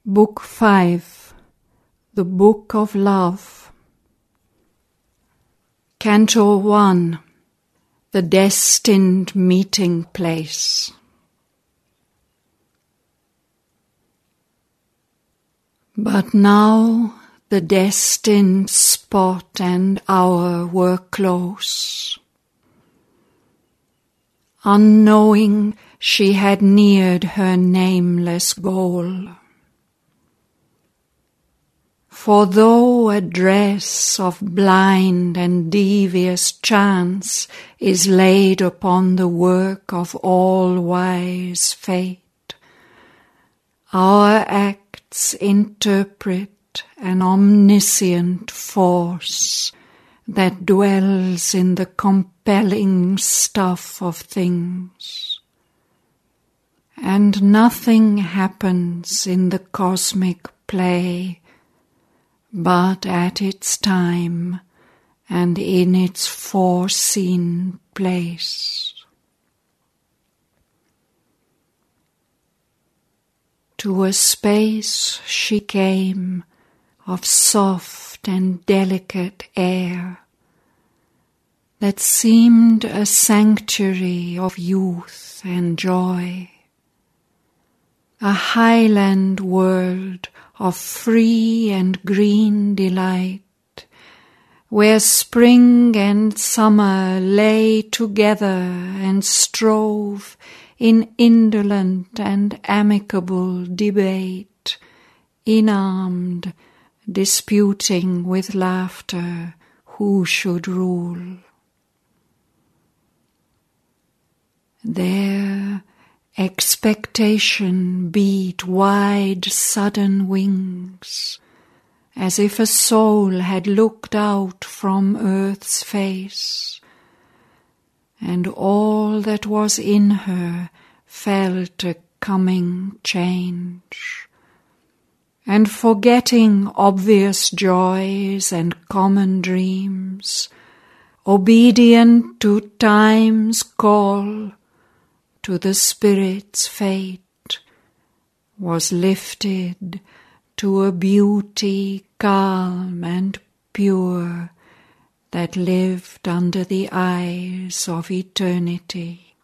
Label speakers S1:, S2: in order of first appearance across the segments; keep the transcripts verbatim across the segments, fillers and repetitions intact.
S1: Book five, The Book of Love. Canto one, The Destined Meeting Place. But now the destined spot and hour were close. Unknowing, she had neared her nameless goal. For though a dress of blind and devious chance is laid upon the work of all-wise fate, our acts interpret an omniscient force that dwells in the compelling stuff of things. And nothing happens in the cosmic play but at its time and in its foreseen place. To a space she came of soft and delicate air that seemed a sanctuary of youth and joy, a highland world of free and green delight, where spring and summer lay together and strove in indolent and amicable debate, inarmed, disputing with laughter who should rule. There expectation beat wide sudden wings, as if a soul had looked out from earth's face, and all that was in her felt a coming change, and forgetting obvious joys and common dreams, obedient to time's call, to the spirit's fate, was lifted to a beauty calm and pure that lived under the eyes of eternity.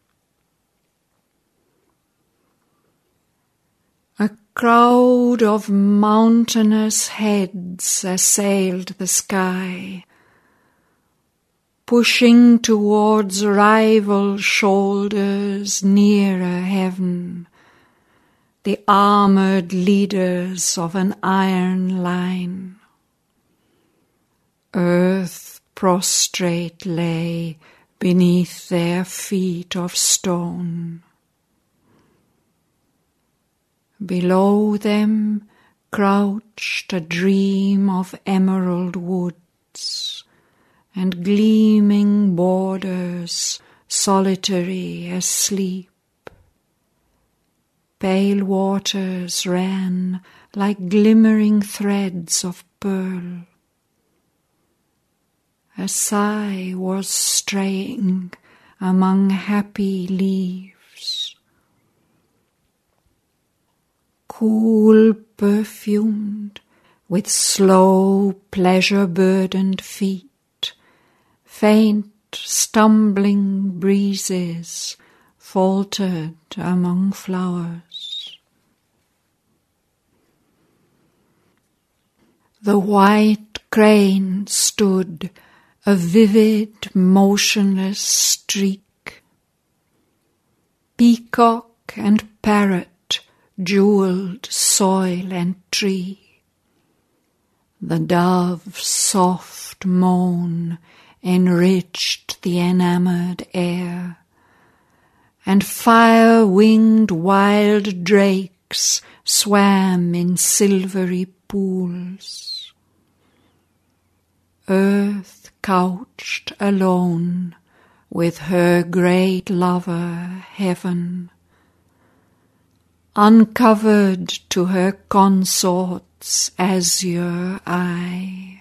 S1: A crowd of mountainous heads assailed the sky, pushing towards rival shoulders nearer heaven, the armoured leaders of an iron line. Earth prostrate lay beneath their feet of stone. Below them crouched a dream of emerald woods, and gleaming borders, solitary as sleep. Pale waters ran like glimmering threads of pearl. A sigh was straying among happy leaves. Cool, perfumed, with slow, pleasure-burdened feet, faint, stumbling breezes faltered among flowers. The white crane stood, a vivid, motionless streak. Peacock and parrot jewelled soil and tree. The dove's soft moan enriched the enamoured air, and fire-winged wild drakes swam in silvery pools. Earth couched alone with her great lover, heaven, uncovered to her consort's azure eye.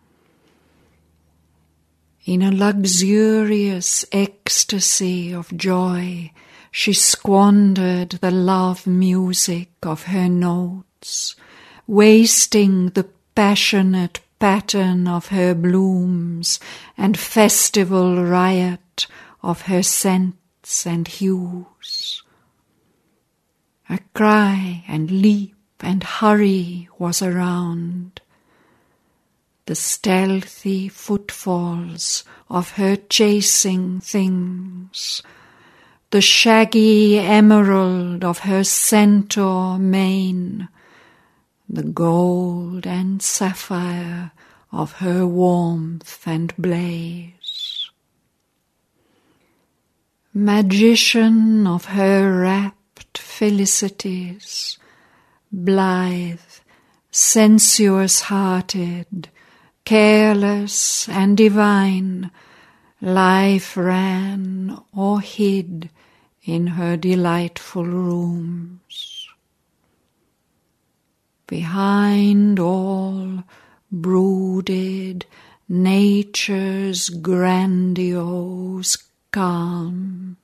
S1: In a luxurious ecstasy of joy, she squandered the love music of her note, clouds, wasting the passionate pattern of her blooms and festival riot of her scents and hues. A cry and leap and hurry was around. The stealthy footfalls of her chasing things, the shaggy emerald of her centaur mane, the gold and sapphire of her warmth and blaze. Magician of her rapt felicities, blithe, sensuous-hearted, careless and divine, life ran or hid in her delightful rooms. Behind all brooded nature's grandiose calm.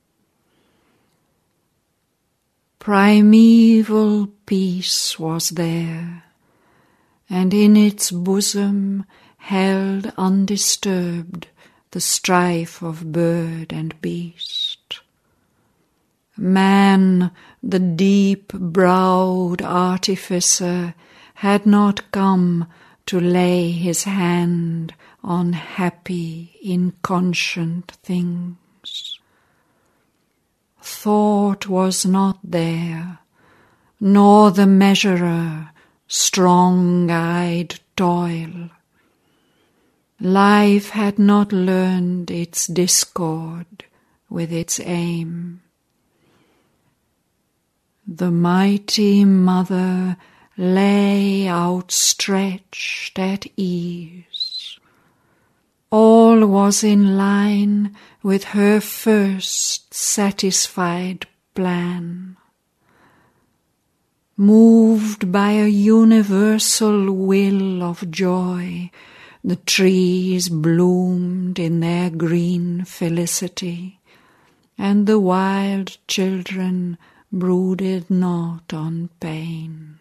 S1: Primeval peace was there, and in its bosom held undisturbed the strife of bird and beast. Man, the deep-browed artificer, had not come to lay his hand on happy, inconscient things. Thought was not there, nor the measurer, strong-eyed toil. Life had not learned its discord with its aim. The mighty mother lay outstretched at ease. All was in line with her first satisfied plan. Moved by a universal will of joy, the trees bloomed in their green felicity, and the wild children brooded not on pain.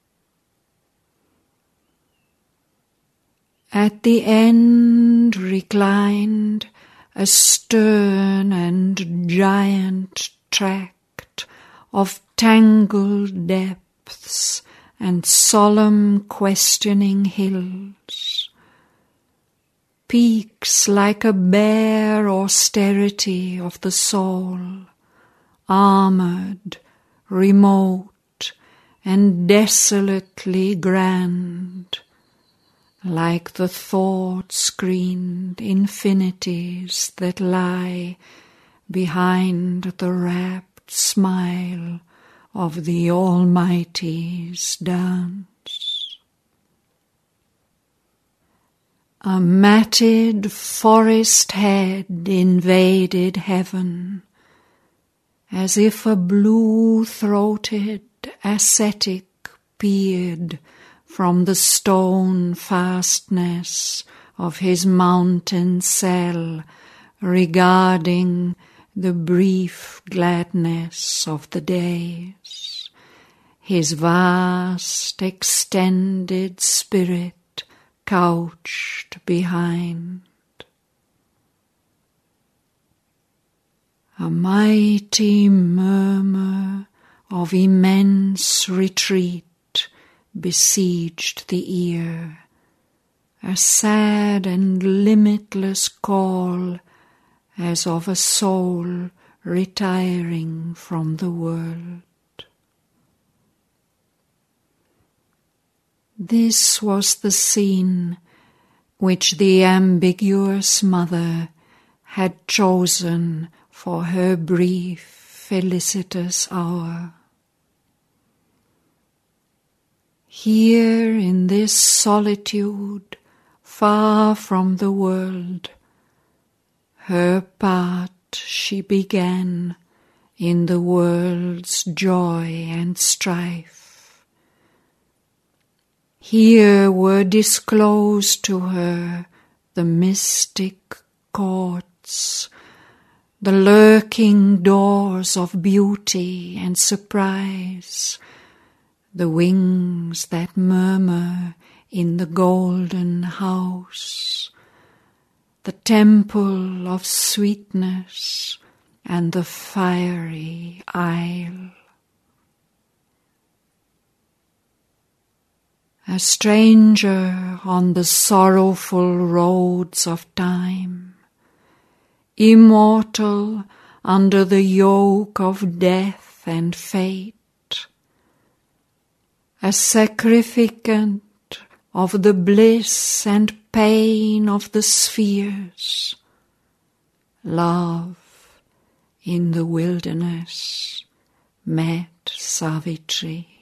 S1: At the end reclined a stern and giant tract of tangled depths and solemn questioning hills. Peaks like a bare austerity of the soul, armoured, remote, and desolately grand, like the thought-screened infinities that lie behind the rapt smile of the Almighty's dance. A matted forest head invaded heaven, as if a blue-throated ascetic peered from the stone fastness of his mountain cell, regarding the brief gladness of the days, his vast extended spirit couched behind. A mighty murmur of immense retreat besieged the ear, a sad and limitless call as of a soul retiring from the world. This was the scene which the ambiguous mother had chosen for her brief, felicitous hour. Here in this solitude, far from the world, her part she began in the world's joy and strife. Here were disclosed to her the mystic courts, the lurking doors of beauty and surprise, the wings that murmur in the golden house, the temple of sweetness and the fiery isle. A stranger on the sorrowful roads of time, immortal under the yoke of death and fate, a sacrificant of the bliss and pain of the spheres, love in the wilderness met Savitri.